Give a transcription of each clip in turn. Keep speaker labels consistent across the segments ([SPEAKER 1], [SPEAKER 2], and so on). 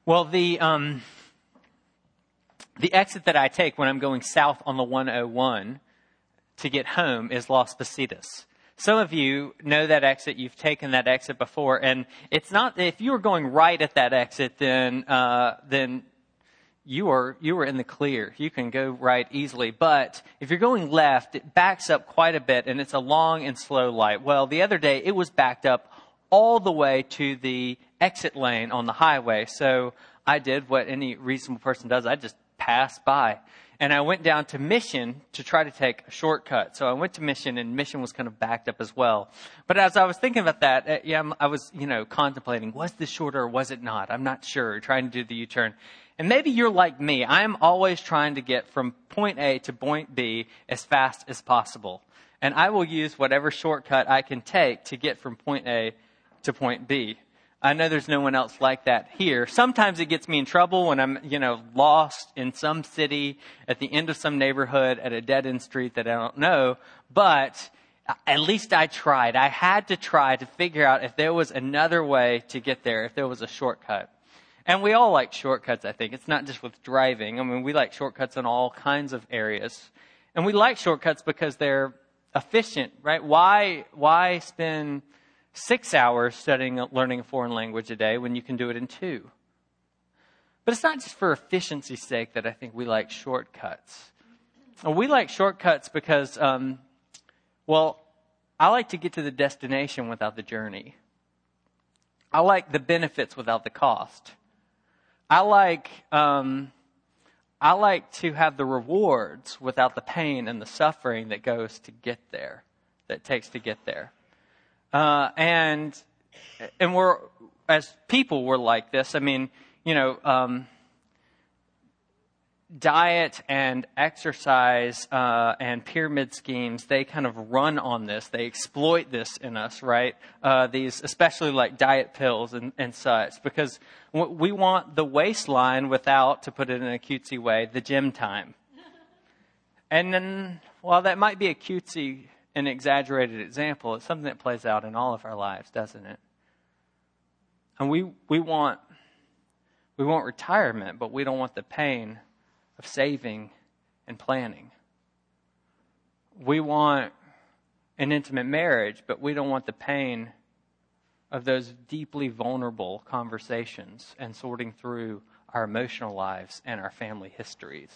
[SPEAKER 1] Well, the exit that I take when I'm going south on the 101 to get home is Las Positas. Some of you know that exit. You've taken that exit before, and it's not. If you were going right at that exit, then you were in the clear. You can go right easily. But if you're going left, it backs up quite a bit, and it's a long and slow light. Well, the other day it was backed up all the way to the exit lane on the highway. So I did what any reasonable person does. I just passed by. And I went down to Mission to try to take a shortcut. So I went to Mission, and Mission was kind of backed up as well. But as I was thinking about that, I was, contemplating, was this shorter or was it not? I'm not sure, trying to do the U-turn. And maybe you're like me. I'm always trying to get from point A to point B as fast as possible. And I will use whatever shortcut I can take to get from point A to point B. I know there's no one else like that here. Sometimes it gets me in trouble when I'm, lost in some city at the end of some neighborhood at a dead-end street that I don't know. But at least I tried. I had to try to figure out if there was another way to get there, if there was a shortcut. And we all like shortcuts, I think. It's not just with driving. I mean, we like shortcuts in all kinds of areas. And we like shortcuts because they're efficient, right? Why spend 6 hours learning a foreign language a day when you can do it in 2? But it's not just for efficiency's sake that I think we like shortcuts. We like shortcuts because, I like to get to the destination without the journey. I like the benefits without the cost. I like to have the rewards without the pain and the suffering that goes to get there, that takes to get there. And we're, as people, we're like this. I mean, diet and exercise, and pyramid schemes, they kind of run on this. They exploit this in us, right? These, especially like diet pills and such, because we want the waistline without, to put it in a cutesy way, the gym time. And then, while that might be a cutesy, an exaggerated example, it's something that plays out in all of our lives, doesn't it? And we want retirement, but we don't want the pain of saving and planning. We want an intimate marriage, but we don't want the pain of those deeply vulnerable conversations and sorting through our emotional lives and our family histories.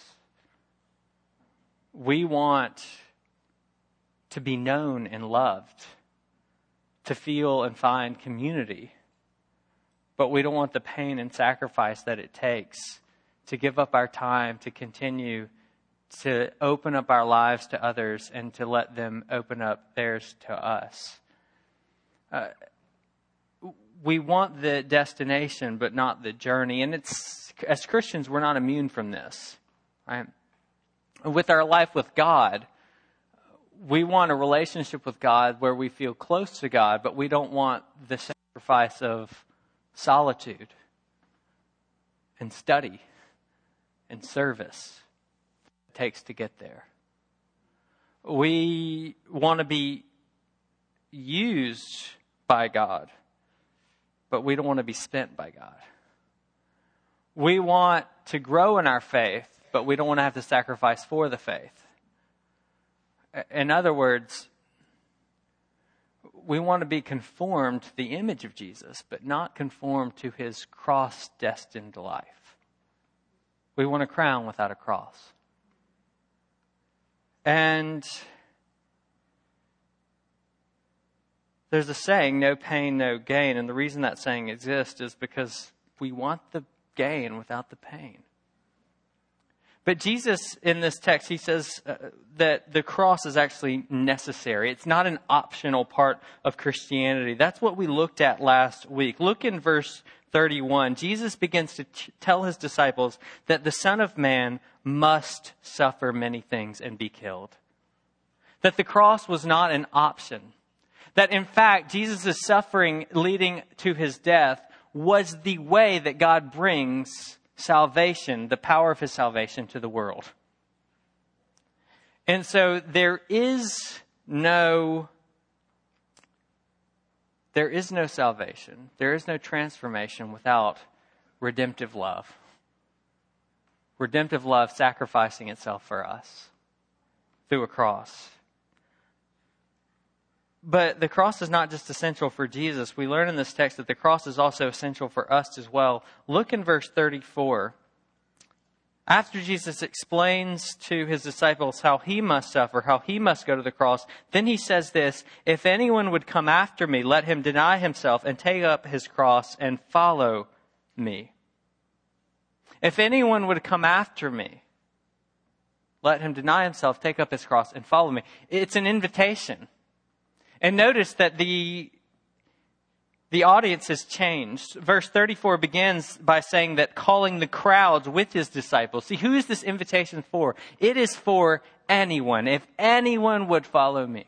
[SPEAKER 1] We want to be known and loved, to feel and find community. But we don't want the pain and sacrifice that it takes to give up our time, to continue to open up our lives to others and to let them open up theirs to us. We want the destination, but not the journey. And as Christians, we're not immune from this, right? With our life with God, we want a relationship with God where we feel close to God, but we don't want the sacrifice of solitude and study and service it takes to get there. We want to be used by God, but we don't want to be spent by God. We want to grow in our faith, but we don't want to have to sacrifice for the faith. In other words, we want to be conformed to the image of Jesus, but not conformed to his cross-destined life. We want a crown without a cross. And there's a saying, no pain, no gain. And the reason that saying exists is because we want the gain without the pain. But Jesus, in this text, he says that the cross is actually necessary. It's not an optional part of Christianity. That's what we looked at last week. Look in verse 31. Jesus begins to tell his disciples that the Son of Man must suffer many things and be killed. That the cross was not an option. That in fact, Jesus' suffering leading to his death was the way that God brings salvation, the power of his salvation to the world. And so there is no salvation. There is no transformation without redemptive love. Redemptive love sacrificing itself for us through a cross. But the cross is not just essential for Jesus. We learn in this text that the cross is also essential for us as well. Look in verse 34. After Jesus explains to his disciples how he must suffer, how he must go to the cross, then he says this, "If anyone would come after me, let him deny himself and take up his cross and follow me." If anyone would come after me, let him deny himself, take up his cross, and follow me. It's an invitation. And notice that the audience has changed. Verse 34 begins by saying that calling the crowds with his disciples. See, who is this invitation for? It is for anyone. If anyone would follow me.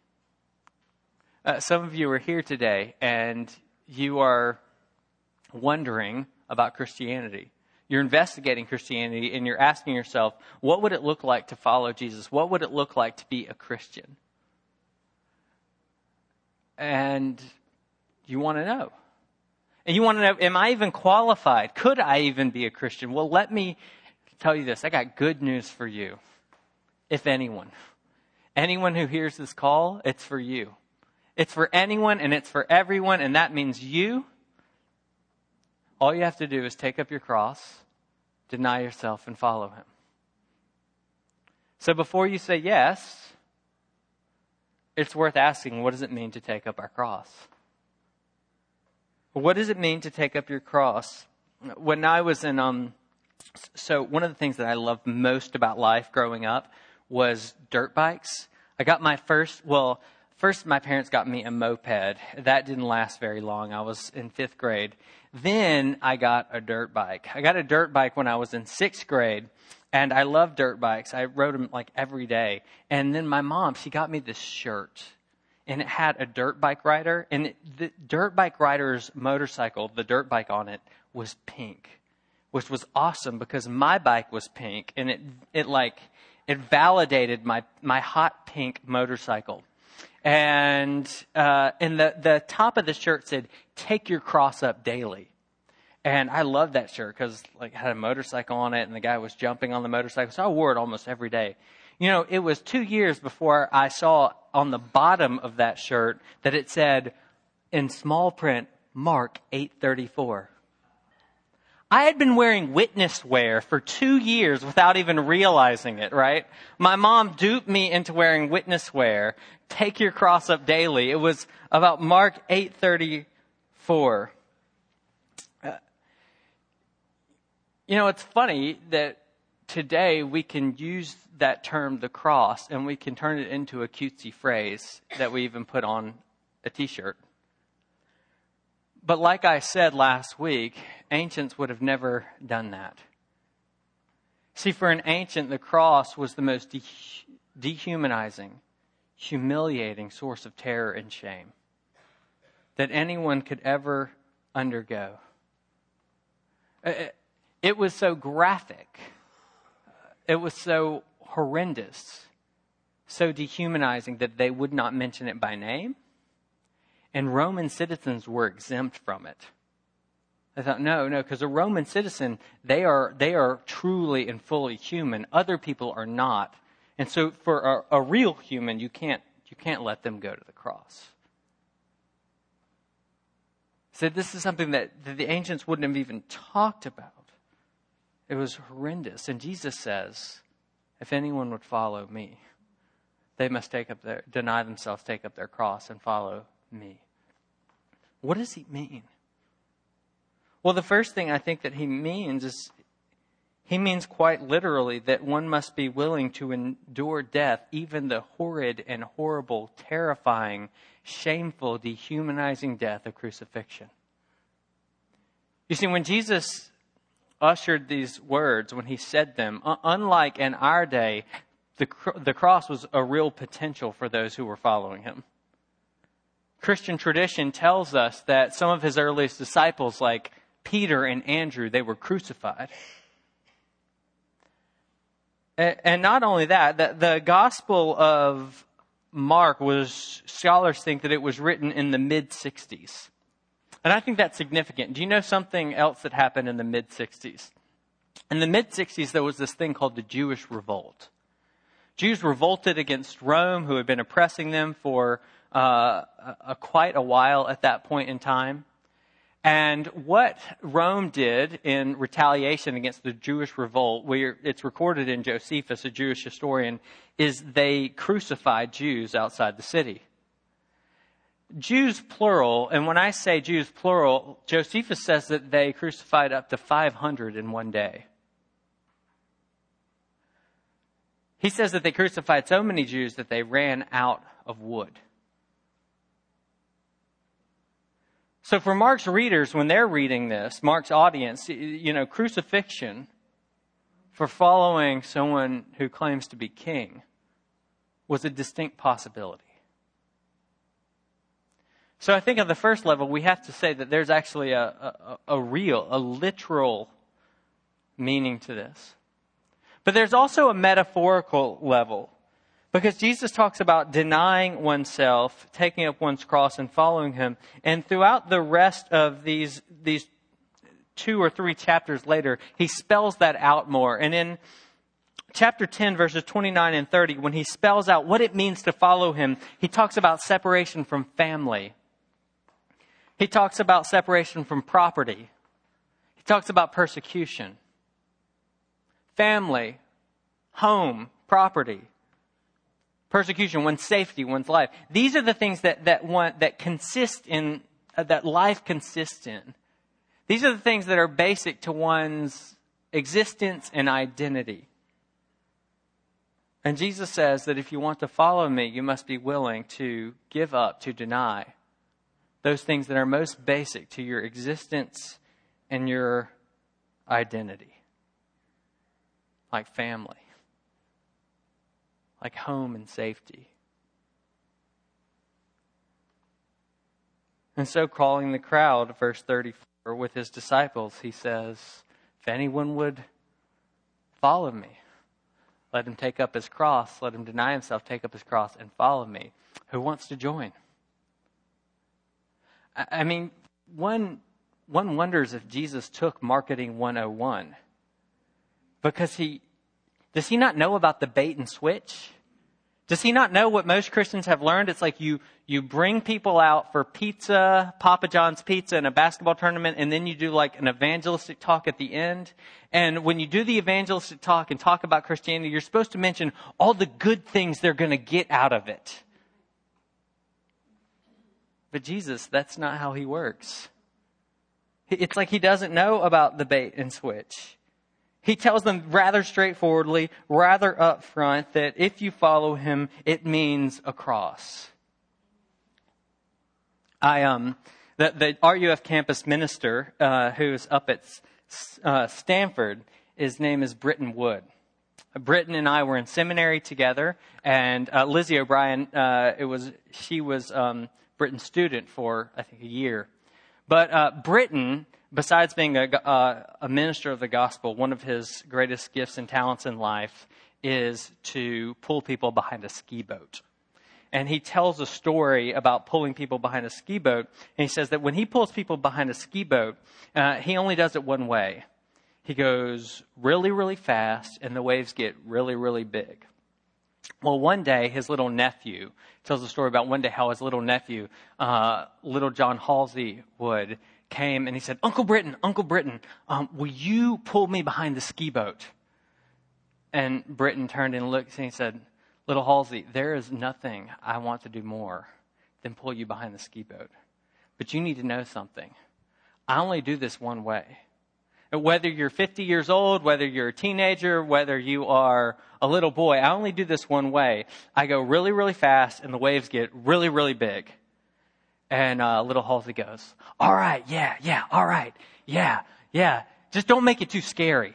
[SPEAKER 1] Some of you are here today and you are wondering about Christianity. You're investigating Christianity and you're asking yourself, what would it look like to follow Jesus? What would it look like to be a Christian? And you want to know. And you want to know, am I even qualified? Could I even be a Christian? Well, let me tell you this. I got good news for you. If anyone who hears this call, it's for you. It's for anyone and it's for everyone. And that means you. All you have to do is take up your cross, deny yourself, and follow him. So before you say yes, it's worth asking, what does it mean to take up our cross? What does it mean to take up your cross? When I was in, so one of the things that I loved most about life growing up was dirt bikes. I got my first my parents got me a moped. That didn't last very long. I was in 5th grade. Then I got a dirt bike. I got a dirt bike when I was in 6th grade. And I love dirt bikes. I rode them like every day. And then my mom, she got me this shirt. And it had a dirt bike rider. And the dirt bike rider's motorcycle, the dirt bike on it, was pink. Which was awesome because my bike was pink. And it validated my hot pink motorcycle. And the top of the shirt said, "Take your cross up daily." And I loved that shirt because it had a motorcycle on it and the guy was jumping on the motorcycle. So I wore it almost every day. You know, it was 2 years before I saw on the bottom of that shirt that it said in small print, Mark 8:34. I had been wearing witness wear for 2 years without even realizing it, right? My mom duped me into wearing witness wear. Take your cross up daily. It was about Mark 8:34. You know, it's funny that today we can use that term, the cross, and we can turn it into a cutesy phrase that we even put on a t-shirt. But like I said last week, ancients would have never done that. See, for an ancient, the cross was the most dehumanizing, humiliating source of terror and shame that anyone could ever undergo. It was so graphic. It was so horrendous, so dehumanizing that they would not mention it by name. And Roman citizens were exempt from it. I thought, no, because a Roman citizen, they are truly and fully human. Other people are not. And so for a real human, you can't let them go to the cross. So this is something that the ancients wouldn't have even talked about. It was horrendous. And Jesus says, if anyone would follow me, they must deny themselves, take up their cross, and follow me. What does he mean? Well, the first thing I think that he means is, he means quite literally that one must be willing to endure death, even the horrid and horrible, terrifying, shameful, dehumanizing death of crucifixion. You see, when Jesus ushered these words, when he said them, unlike in our day, the cross was a real potential for those who were following him. Christian tradition tells us that some of his earliest disciples, like Peter and Andrew, they were crucified. And not only that, the Gospel of Mark scholars think that it was written in the mid-60s. And I think that's significant. Do you know something else that happened in the mid-60s? In the mid-60s, there was this thing called the Jewish Revolt. Jews revolted against Rome, who had been oppressing them for quite a while at that point in time. And what Rome did in retaliation against the Jewish revolt, it's recorded in Josephus, a Jewish historian, is they crucified Jews outside the city. Jews plural, and when I say Jews plural, Josephus says that they crucified up to 500 in one day. He says that they crucified so many Jews that they ran out of wood. So for Mark's readers, when they're reading this, Mark's audience, crucifixion for following someone who claims to be king was a distinct possibility. So I think on the first level, we have to say that there's actually a literal meaning to this. But there's also a metaphorical level. Because Jesus talks about denying oneself, taking up one's cross and following him. And throughout the rest of these 2 or 3 chapters later, he spells that out more. And in chapter 10, verses 29 and 30, when he spells out what it means to follow him, he talks about separation from family. He talks about separation from property. He talks about persecution. Family, home, property. Persecution, one's safety, one's life. These are the things that life consists in. These are the things that are basic to one's existence and identity. And Jesus says that if you want to follow me, you must be willing to give up, to deny those things that are most basic to your existence and your identity. Like family. Like home and safety. And so calling the crowd, verse 34, with his disciples, he says, if anyone would follow me, let him take up his cross, let him deny himself, take up his cross, and follow me. Who wants to join? I mean, one wonders if Jesus took Marketing 101. Because does he not know about the bait and switch? Does he not know what most Christians have learned? It's like you bring people out for pizza, Papa John's pizza, and a basketball tournament, and then you do like an evangelistic talk at the end. And when you do the evangelistic talk and talk about Christianity, you're supposed to mention all the good things they're going to get out of it. But Jesus, that's not how he works. It's like he doesn't know about the bait and switch. He tells them rather straightforwardly, rather upfront, that if you follow him, it means a cross. The RUF campus minister who's up at Stanford, his name is Britton Wood. Britton and I were in seminary together, and Lizzie O'Brien, she was Britton's student for I think a year. But Britton, besides being a minister of the gospel, one of his greatest gifts and talents in life is to pull people behind a ski boat. And he tells a story about pulling people behind a ski boat. And he says that when he pulls people behind a ski boat, he only does it one way. He goes really, really fast, and the waves get really, really big. Well, one day, his little nephew tells a story about one day how his little nephew, little John Halsey Wood, came and he said, Uncle Britton, will you pull me behind the ski boat? And Britton turned and looked and he said, Little Halsey, there is nothing I want to do more than pull you behind the ski boat. But you need to know something. I only do this one way. Whether you're 50 years old, whether you're a teenager, whether you are a little boy, I only do this one way. I go really, really fast and the waves get really, really big. And little Halsey goes, all right, yeah, all right, yeah. Just don't make it too scary.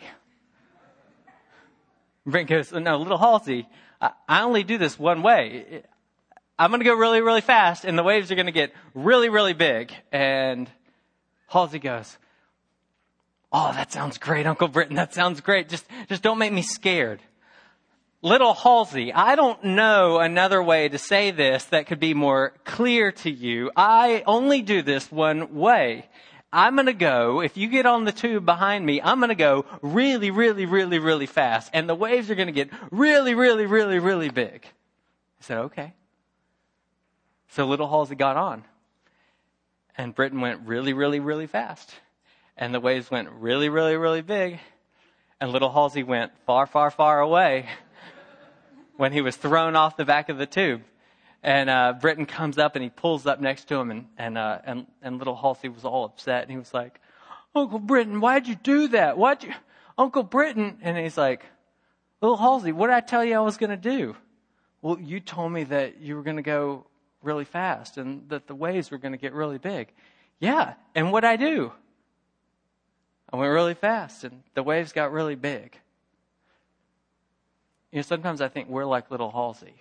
[SPEAKER 1] Brent goes, no, little Halsey, I only do this one way. I'm going to go really, really fast and the waves are going to get really, really big. And Halsey goes, oh, that sounds great, Uncle Britton. That sounds great. Just don't make me scared. Little Halsey, I don't know another way to say this that could be more clear to you. I only do this one way. I'm going to go, if you get on the tube behind me, I'm going to go really, really, really, really fast. And the waves are going to get really, really, really, really big. I said, okay. So little Halsey got on. And Britton went really, really, really fast. And the waves went really, really, really big. And little Halsey went far, far, far away when he was thrown off the back of the tube. And Britton comes up and he pulls up next to him, and little Halsey was all upset. And he was like, Uncle Britton, why'd you do that? Uncle Britton? And he's like, little Halsey, what did I tell you I was going to do? Well, you told me that you were going to go really fast and that the waves were going to get really big. Yeah, and what'd I do? I went really fast and the waves got really big. You know, sometimes I think we're like little Halsey.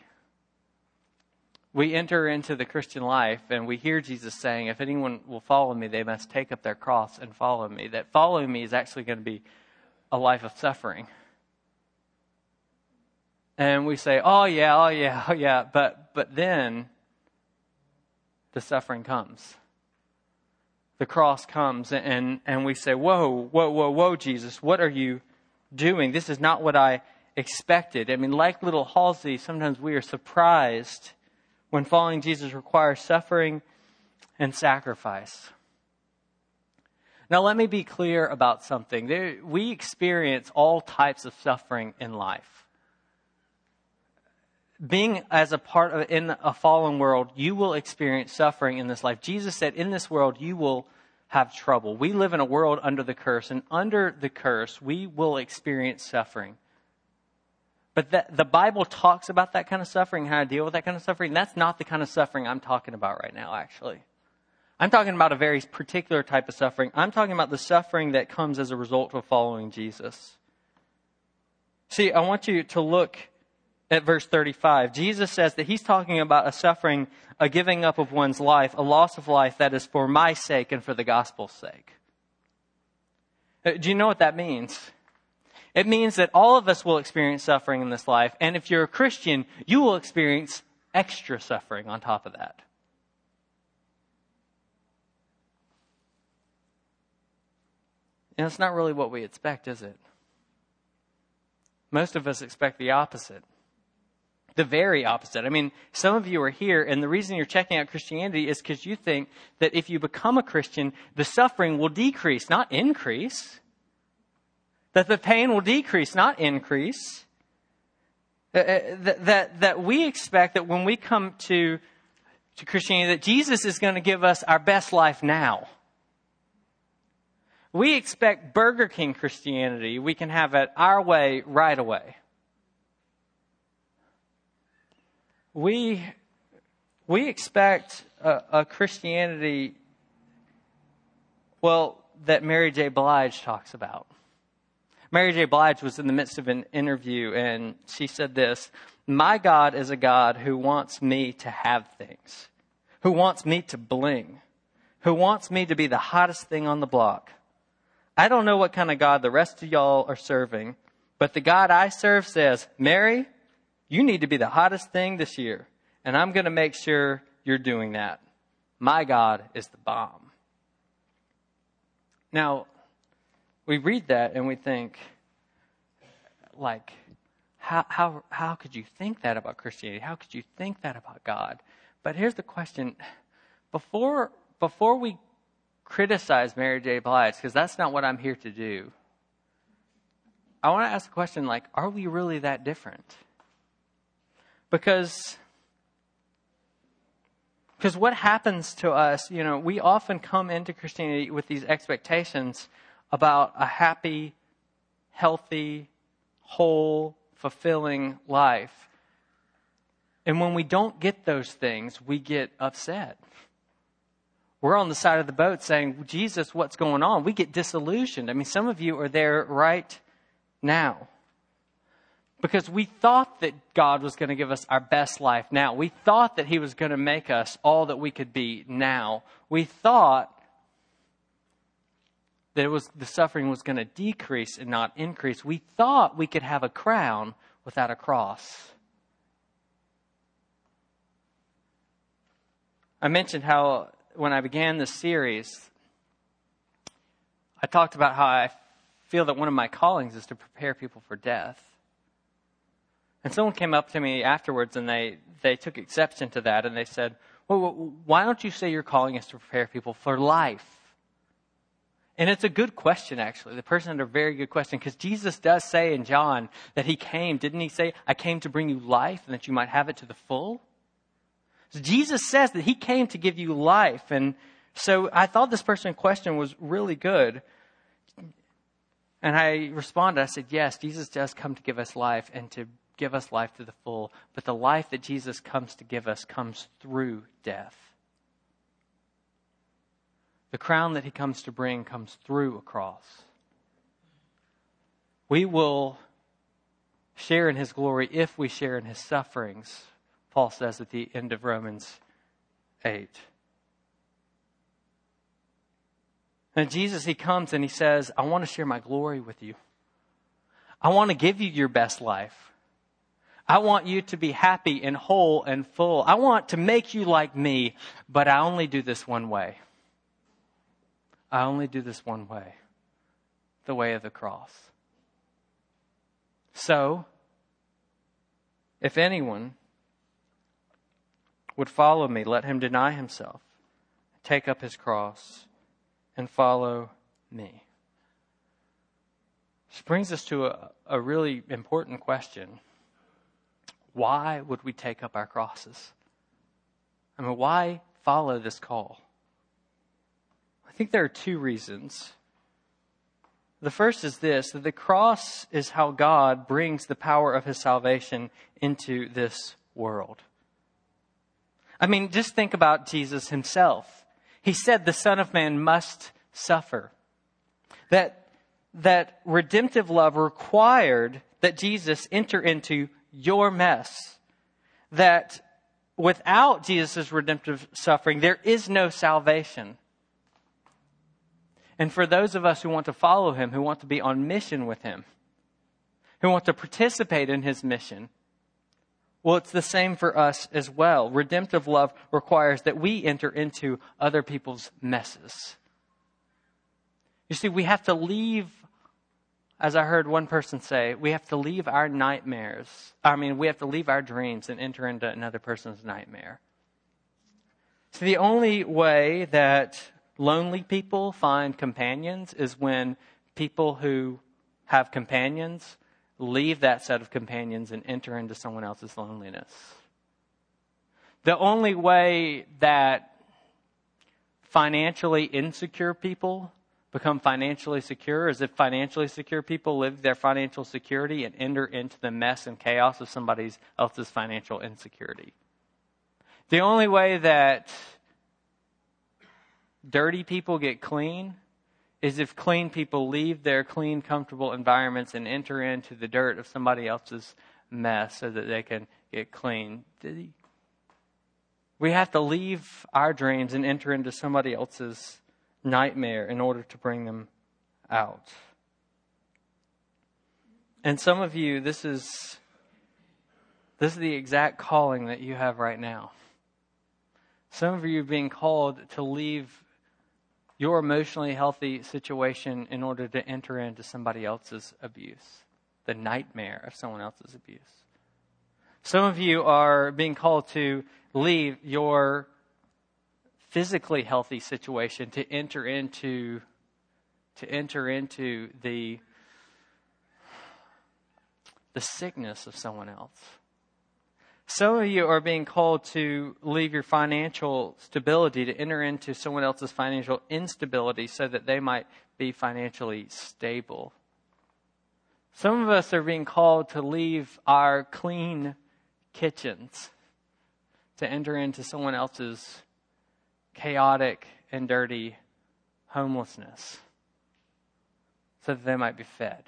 [SPEAKER 1] We enter into the Christian life and we hear Jesus saying, if anyone will follow me, they must take up their cross and follow me. That following me is actually going to be a life of suffering. And we say, oh yeah. But then the suffering comes. The cross comes and we say, whoa, Jesus, what are you doing? This is not what I expected. I mean, like little Halsey, sometimes we are surprised when following Jesus requires suffering and sacrifice. Now, let me be clear about something. We experience all types of suffering in life. Being as a part of in a fallen world, you will experience suffering in this life. Jesus said, in this world, you will have trouble. We live in a world under the curse, and under the curse, we will experience suffering. But the Bible talks about that kind of suffering, how to deal with that kind of suffering. That's not the kind of suffering I'm talking about right now, actually. I'm talking about a very particular type of suffering. I'm talking about the suffering that comes as a result of following Jesus. See, I want you to look at verse 35. Jesus says that he's talking about a suffering, a giving up of one's life, a loss of life that is for my sake and for the gospel's sake. Do you know what that means? It means that all of us will experience suffering in this life. And if you're a Christian, you will experience extra suffering on top of that. And it's not really what we expect, is it? Most of us expect the opposite. The very opposite. I mean, some of you are here, and the reason you're checking out Christianity is because you think that if you become a Christian, the suffering will decrease, not increase. That the pain will decrease, not increase. That we expect that when we come to Christianity, that Jesus is going to give us our best life now. We expect Burger King Christianity. We can have it our way right away. We expect a Christianity, that Mary J. Blige talks about. Mary J. Blige was in the midst of an interview, and she said this: my God is a God who wants me to have things, who wants me to bling, who wants me to be the hottest thing on the block. I don't know what kind of God the rest of y'all are serving, but the God I serve says, Mary, you need to be the hottest thing this year, and I'm going to make sure you're doing that. My God is the bomb. Now, we read that and we think, like, how could you think that about Christianity? How could you think that about God? But here's the question. Before we criticize Mary J. Blige, because that's not what I'm here to do, I want to ask the question, like, are we really that different? Because what happens to us, we often come into Christianity with these expectations about a happy, healthy, whole, fulfilling life. And when we don't get those things, we get upset. We're on the side of the boat saying, Jesus, what's going on? We get disillusioned. I mean, some of you are there right now. Because we thought that God was going to give us our best life now. We thought that He was going to make us all that we could be now. We thought that the suffering was going to decrease and not increase. We thought we could have a crown without a cross. I mentioned how when I began this series, I talked about how I feel that one of my callings is to prepare people for death. And someone came up to me afterwards and they took exception to that and they said, well, why don't you say your calling is to prepare people for life? And it's a good question, actually. The person had a very good question, because Jesus does say in John that he came, didn't he say, I came to bring you life and that you might have it to the full? So Jesus says that he came to give you life. And so I thought this person in question was really good. And I responded, I said, yes, Jesus does come to give us life and to give us life to the full. But the life that Jesus comes to give us comes through death. The crown that he comes to bring comes through a cross. We will share in his glory if we share in his sufferings, Paul says at the end of Romans 8. And Jesus, he comes and he says, I want to share my glory with you. I want to give you your best life. I want you to be happy and whole and full. I want to make you like me, but I only do this one way. I only do this one way, the way of the cross. So, if anyone would follow me, let him deny himself, take up his cross, and follow me. This brings us to a really important question. Why would we take up our crosses? I mean, why follow this call? I think there are two reasons. The first is this, that the cross is how God brings the power of his salvation into this world. I mean, just think about Jesus himself. He said the Son of Man must suffer. That redemptive love required that Jesus enter into your mess. That without Jesus' redemptive suffering, there is no salvation. And for those of us who want to follow him, who want to be on mission with him, who want to participate in his mission, well, it's the same for us as well. Redemptive love requires that we enter into other people's messes. You see, we have to leave, as I heard one person say, we have to leave our nightmares. We have to leave our dreams and enter into another person's nightmare. So the only way that lonely people find companions is when people who have companions leave that set of companions and enter into someone else's loneliness. The only way that financially insecure people become financially secure is if financially secure people live their financial security and enter into the mess and chaos of somebody else's financial insecurity. The only way that dirty people get clean is if clean people leave their clean, comfortable environments and enter into the dirt of somebody else's mess so that they can get clean. We have to leave our dreams and enter into somebody else's nightmare in order to bring them out. And some of you, this is the exact calling that you have right now. Some of you are being called to leave your emotionally healthy situation in order to enter into somebody else's abuse, the nightmare of someone else's abuse. Some of you are being called to leave your physically healthy situation to enter into the sickness of someone else. Some of you are being called to leave your financial stability to enter into someone else's financial instability so that they might be financially stable. Some of us are being called to leave our clean kitchens to enter into someone else's chaotic and dirty homelessness so that they might be fed.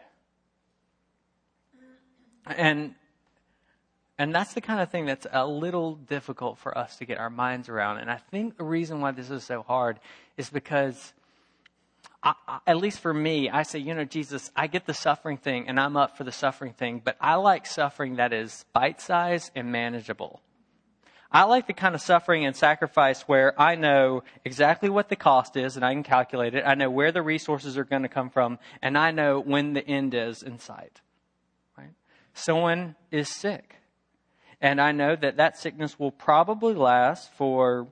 [SPEAKER 1] And that's the kind of thing that's a little difficult for us to get our minds around. And I think the reason why this is so hard is because at least for me, I say, Jesus, I get the suffering thing and I'm up for the suffering thing, but I like suffering that is bite-sized and manageable. I like the kind of suffering and sacrifice where I know exactly what the cost is and I can calculate it. I know where the resources are going to come from, and I know when the end is in sight. Right? Someone is sick, and I know that sickness will probably last for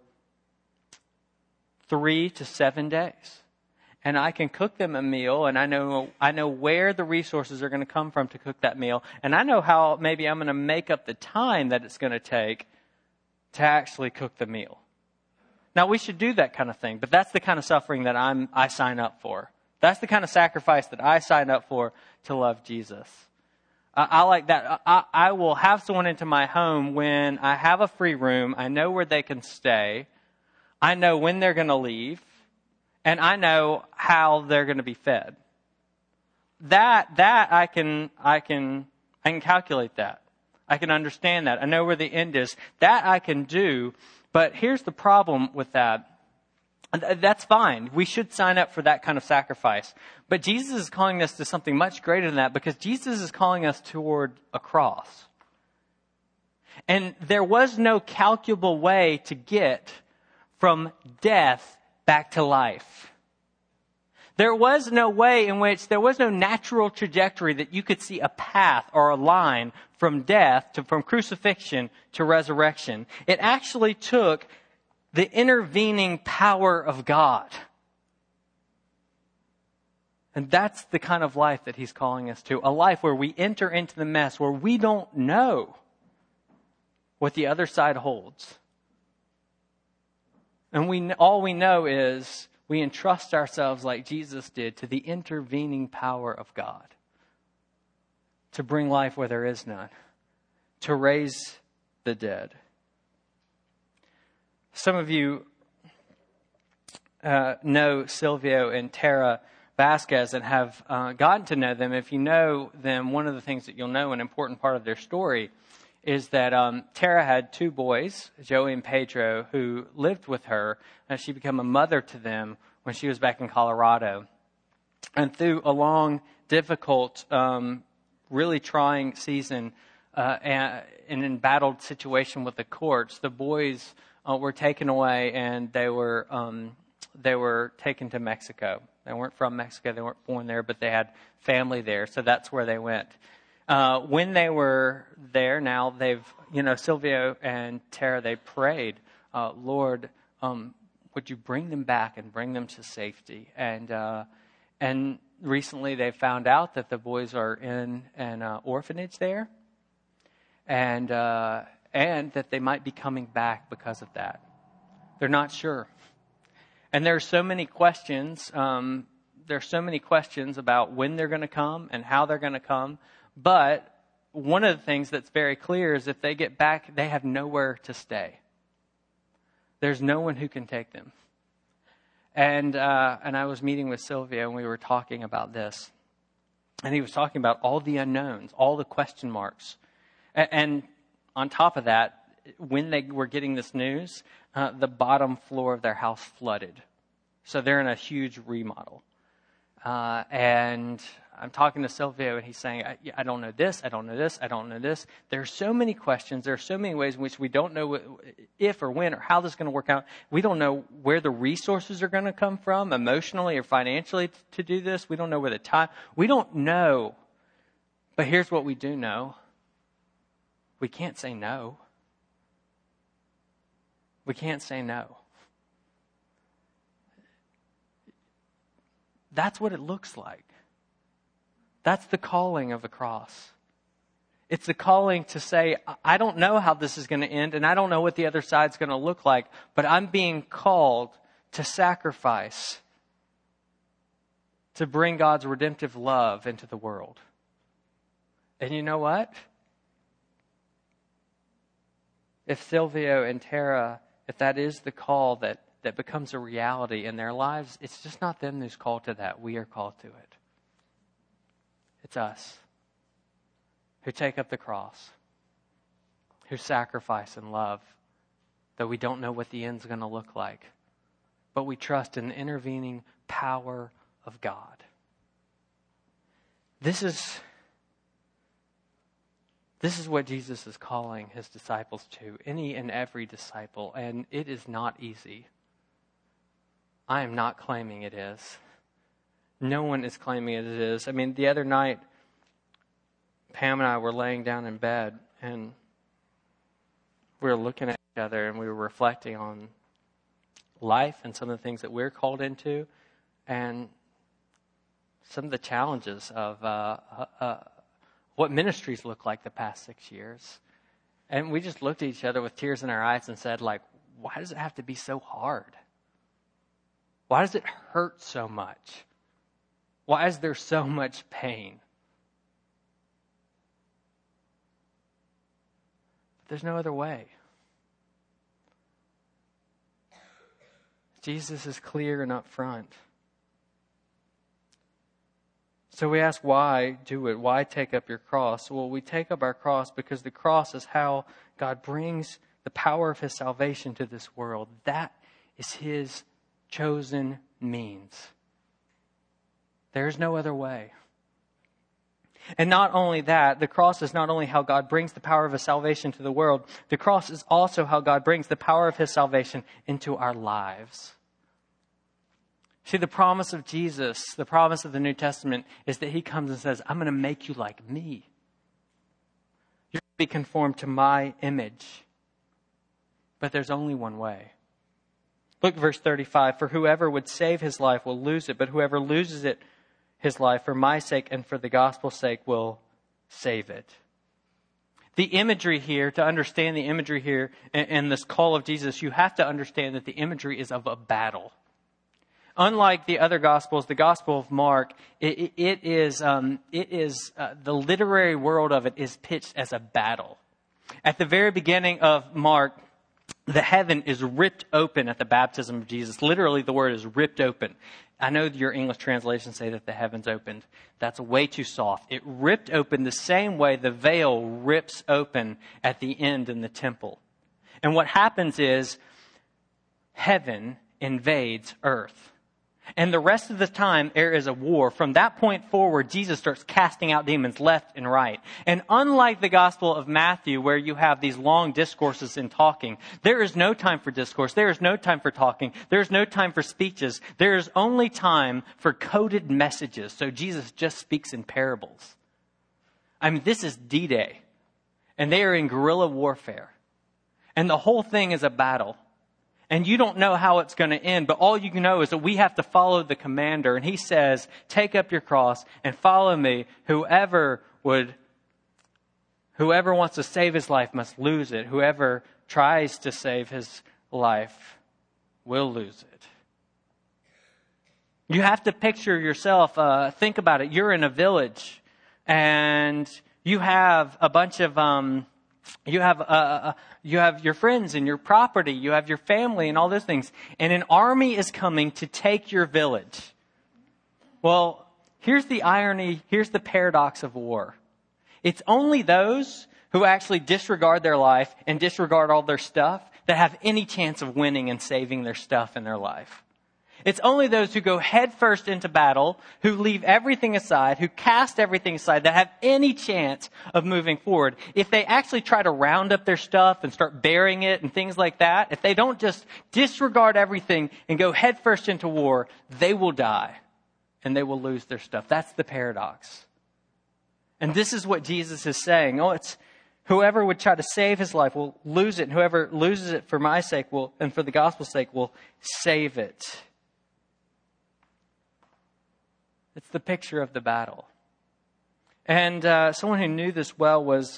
[SPEAKER 1] 3 to 7 days. And I can cook them a meal, and I know where the resources are going to come from to cook that meal. And I know how maybe I'm going to make up the time that it's going to take to actually cook the meal. Now, we should do that kind of thing, but that's the kind of suffering that I sign up for. That's the kind of sacrifice that I sign up for to love Jesus. I like that. I will have someone into my home when I have a free room. I know where they can stay. I know when they're going to leave. And I know how they're going to be fed. That I can calculate that. I can understand that. I know where the end is. That I can do. But here's the problem with that. That's fine. We should sign up for that kind of sacrifice. But Jesus is calling us to something much greater than that, because Jesus is calling us toward a cross. And there was no calculable way to get from death back to life. There was no way in which, there was no natural trajectory that you could see a path or a line from from crucifixion to resurrection. It actually took the intervening power of God. And that's the kind of life that he's calling us to. A life where we enter into the mess, where we don't know what the other side holds. And all we know is we entrust ourselves, like Jesus did, to the intervening power of God. To bring life where there is none. To raise the dead. Some of you know Silvio and Tara Vasquez and have gotten to know them. If you know them, one of the things that you'll know, an important part of their story, is that Tara had 2 boys, Joey and Pedro, who lived with her, and she became a mother to them when she was back in Colorado. And through a long, difficult, really trying season and an embattled situation with the courts, the boys were taken away, and they were taken to Mexico. They weren't from Mexico, they weren't born there, but they had family there, so that's where they went. When they were there, now Silvio and Tara, they prayed, Lord, would you bring them back and bring them to safety? And recently they found out that the boys are in an orphanage there, and that they might be coming back because of that. They're not sure. And there are so many questions. There's so many questions about when they're going to come and how they're going to come. But one of the things that's very clear is if they get back, they have nowhere to stay. There's no one who can take them. And I was meeting with Silvio, and we were talking about this. And he was talking about all the unknowns, all the question marks. And on top of that, when they were getting this news, the bottom floor of their house flooded. So they're in a huge remodel. And I'm talking to Silvio, and he's saying, I don't know this, I don't know this, I don't know this. There are so many questions. There are so many ways in which we don't know if or when or how this is going to work out. We don't know where the resources are going to come from, emotionally or financially, to do this. We don't know where the time. We don't know. But here's what we do know. We can't say no. We can't say no. That's what it looks like. That's the calling of the cross. It's the calling to say, I don't know how this is going to end, and I don't know what the other side's going to look like, but I'm being called to sacrifice, to bring God's redemptive love into the world. And you know what? If Silvio and Tara, if that is the call that becomes a reality in their lives, it's just not them who's called to that. We are called to it. It's us who take up the cross, who sacrifice and love, though we don't know what the end's going to look like. But we trust in the intervening power of God. This is what Jesus is calling his disciples to, any and every disciple, and it is not easy. I am not claiming it is. No one is claiming it is. I mean, the other night, Pam and I were laying down in bed, and we were looking at each other, and we were reflecting on life and some of the things that we're called into, and some of the challenges of what ministries look like the past 6 years. And we just looked at each other with tears in our eyes and said, like, why does it have to be so hard? Why does it hurt so much? Why is there so much pain? There's no other way. Jesus is clear and upfront. So we ask, why do it? Why take up your cross? Well, we take up our cross because the cross is how God brings the power of his salvation to this world. That is his chosen means. There's no other way. And not only that, the cross is not only how God brings the power of his salvation to the world, the cross is also how God brings the power of his salvation into our lives. See, the promise of Jesus, the promise of the New Testament, is that he comes and says, I'm going to make you like me. You're going to be conformed to my image. But there's only one way. Look, verse 35, for whoever would save his life will lose it, but whoever loses his life for my sake and for the gospel's sake will save it. The imagery here, to understand the imagery here and this call of Jesus, you have to understand that the imagery is of a battle. Unlike the other Gospels, the Gospel of Mark, it is the literary world of it is pitched as a battle. At the very beginning of Mark, the heaven is ripped open at the baptism of Jesus. Literally, the word is ripped open. I know your English translations say that the heavens opened. That's way too soft. It ripped open the same way the veil rips open at the end in the temple. And what happens is heaven invades earth. And the rest of the time, there is a war. From that point forward, Jesus starts casting out demons left and right. And unlike the Gospel of Matthew, where you have these long discourses in talking, there is no time for discourse. There is no time for talking. There is no time for speeches. There is only time for coded messages. So Jesus just speaks in parables. I mean, this is D-Day. And they are in guerrilla warfare. And the whole thing is a battle. And you don't know how it's going to end, but all you can know is that we have to follow the commander. And he says, take up your cross and follow me. Whoever wants to save his life must lose it. Whoever tries to save his life will lose it. You have to picture yourself, think about it. You're in a village and you have a bunch of, you have your friends and your property. You have your family and all those things. And an army is coming to take your village. Well, here's the irony. Here's the paradox of war. It's only those who actually disregard their life and disregard all their stuff that have any chance of winning and saving their stuff in their life. It's only those who go headfirst into battle, who leave everything aside, who cast everything aside, that have any chance of moving forward. If they actually try to round up their stuff and start burying it and things like that, if they don't just disregard everything and go headfirst into war, they will die and they will lose their stuff. That's the paradox. And this is what Jesus is saying. It's whoever would try to save his life will lose it, and whoever loses it for my sake and for the gospel's sake will save it. It's the picture of the battle. And someone who knew this well was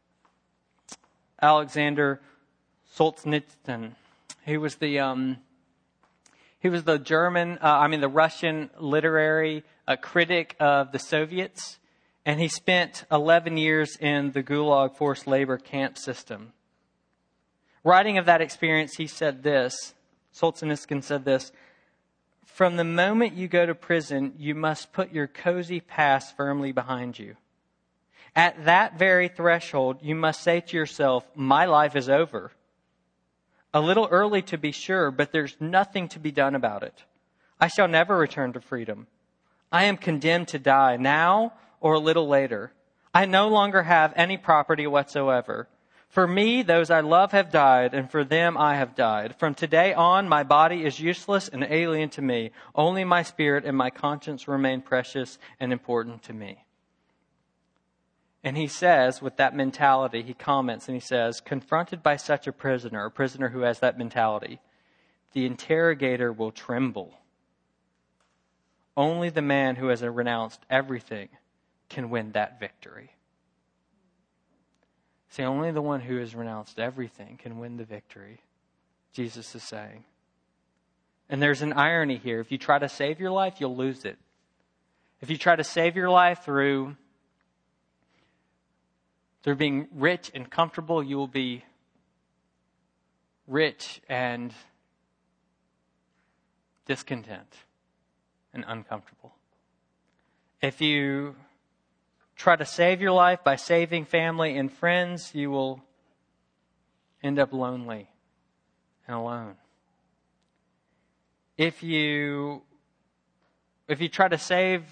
[SPEAKER 1] Alexander Solzhenitsyn. He was the the Russian literary critic of the Soviets. And he spent 11 years in the Gulag forced labor camp system. Writing of that experience, he said this. Solzhenitsyn said this. From the moment you go to prison, you must put your cozy past firmly behind you. At that very threshold, you must say to yourself, my life is over. A little early to be sure, but there's nothing to be done about it. I shall never return to freedom. I am condemned to die now or a little later. I no longer have any property whatsoever. For me, those I love have died, and for them I have died. From today on, my body is useless and alien to me. Only my spirit and my conscience remain precious and important to me. And he says, with that mentality, he comments and he says, confronted by such a prisoner who has that mentality, the interrogator will tremble. Only the man who has renounced everything can win that victory. See, only the one who has renounced everything can win the victory, Jesus is saying. And there's an irony here. If you try to save your life, you'll lose it. If you try to save your life through being rich and comfortable, you will be rich and discontent and uncomfortable. If you try to save your life by saving family and friends, you will end up lonely and alone. If you try to save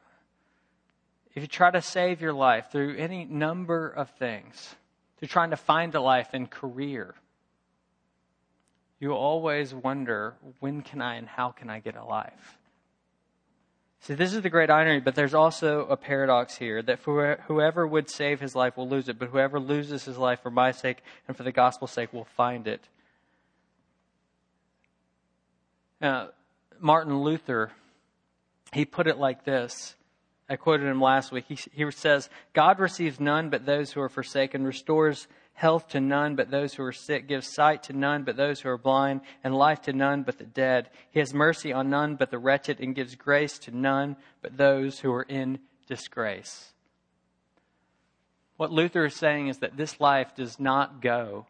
[SPEAKER 1] your life through any number of things, through trying to find a life and career, you will always wonder, when can I and how can I get a life? See, this is the great irony, but there's also a paradox here, that for whoever would save his life will lose it, but whoever loses his life for my sake and for the gospel's sake will find it. Martin Luther, he put it like this. I quoted him last week. He says, God receives none but those who are forsaken, restores health to none but those who are sick, gives sight to none but those who are blind, and life to none but the dead. He has mercy on none but the wretched, and gives grace to none but those who are in disgrace. What Luther is saying is that this life does not go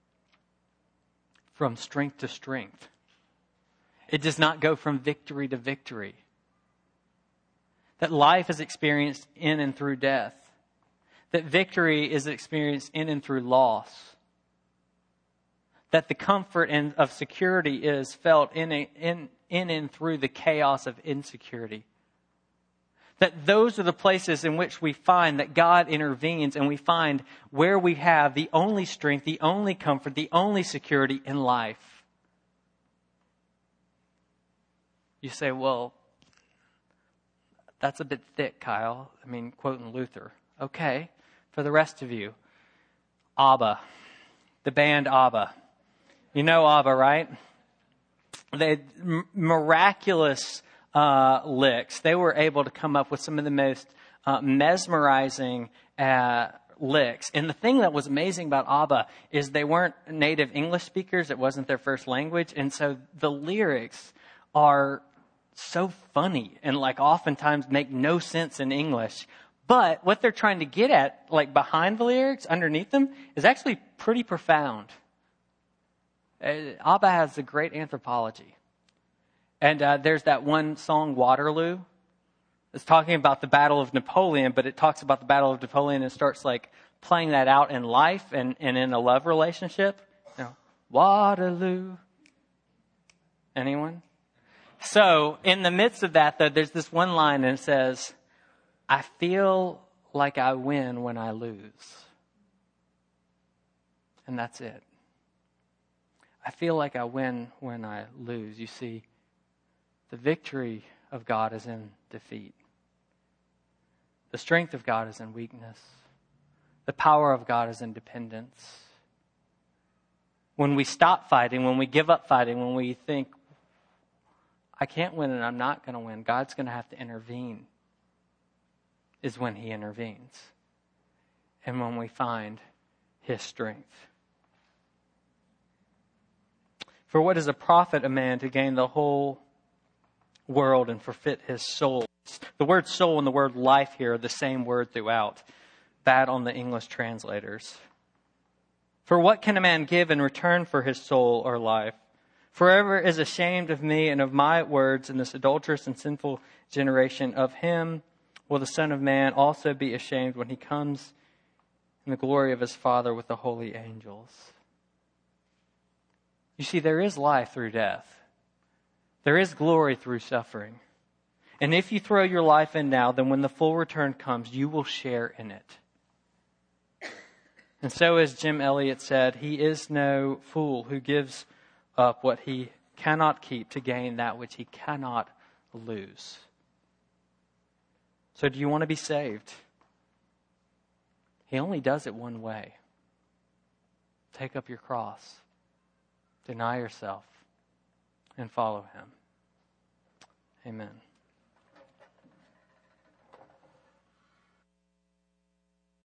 [SPEAKER 1] from strength to strength. It does not go from victory to victory. That life is experienced in and through death. That victory is experienced in and through loss. That the comfort of security is felt in and through the chaos of insecurity. That those are the places in which we find that God intervenes, and we find where we have the only strength, the only comfort, the only security in life. You say, well, that's a bit thick, Kyle. I mean, quoting Luther. Okay. For the rest of you, ABBA, the band ABBA. You know ABBA, right? They miraculous licks. They were able to come up with some of the most mesmerizing licks. And the thing that was amazing about ABBA is they weren't native English speakers. It wasn't their first language. And so the lyrics are so funny and oftentimes make no sense in English. But what they're trying to get at, behind the lyrics, underneath them, is actually pretty profound. ABBA has a great anthropology. And there's that one song, Waterloo. It's talking about the Battle of Napoleon, but it talks about the Battle of Napoleon and starts playing that out in life and in a love relationship. Waterloo. Anyone? So in the midst of that, though, there's this one line and it says, I feel like I win when I lose. And that's it. I feel like I win when I lose. You see, the victory of God is in defeat. The strength of God is in weakness. The power of God is in dependence. When we stop fighting, when we give up fighting, when we think, I can't win and I'm not going to win, God's going to have to intervene, is when He intervenes. And when we find His strength. For what does it profit a man to gain the whole world and forfeit his soul? The word soul and the word life here are the same word throughout. Bad on the English translators. For what can a man give in return for his soul or life? For whoever is ashamed of me and of my words in this adulterous and sinful generation, of him will the Son of Man also be ashamed when He comes in the glory of His Father with the holy angels. You see, there is life through death. There is glory through suffering. And if you throw your life in now, then when the full return comes, you will share in it. And so, as Jim Elliot said, he is no fool who gives up what he cannot keep to gain that which he cannot lose. So do you want to be saved? He only does it one way. Take up your cross, deny yourself, and follow him. Amen.